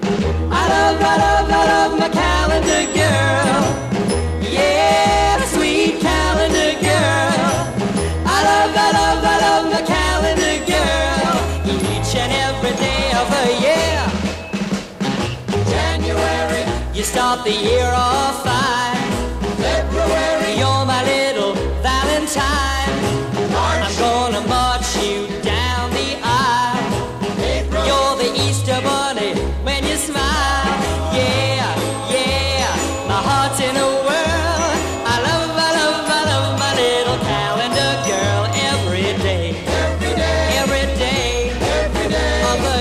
I love my calendar girl. Yeah, sweet calendar girl. I love my calendar girl. Each and every day of the year. January, you start the year off fine. February, you're my little Valentine. March, I'm gonna march you down the aisle. April, you're the Easter bunny when you smile. Yeah, yeah, my heart's in a whirl. I love my little calendar girl every day. Every day, every day, every day of the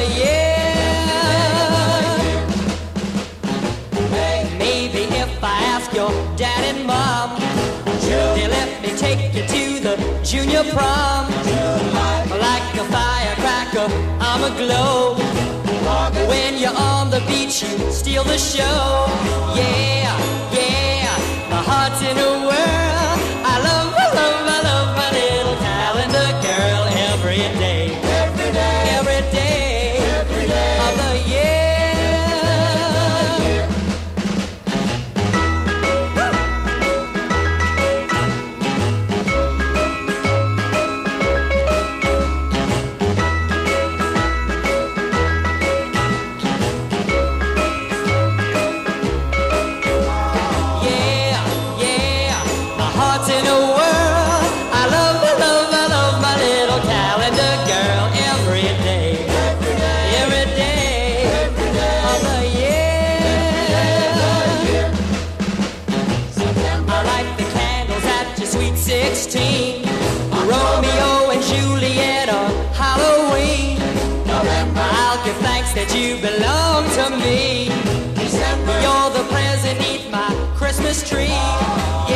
year. Maybe if I ask your dad and mom, they let me take you to the junior prom. Like a firecracker, I'm aglow. When you're on the beach, you steal the show. Yeah, yeah, my heart's in a whirl. I love my little calendar girl every day. Every day, every day, every day of the year. Romeo and Juliet on Halloween. November, I'll give thanks that you belong to me. December, you're the present beneath my Christmas tree.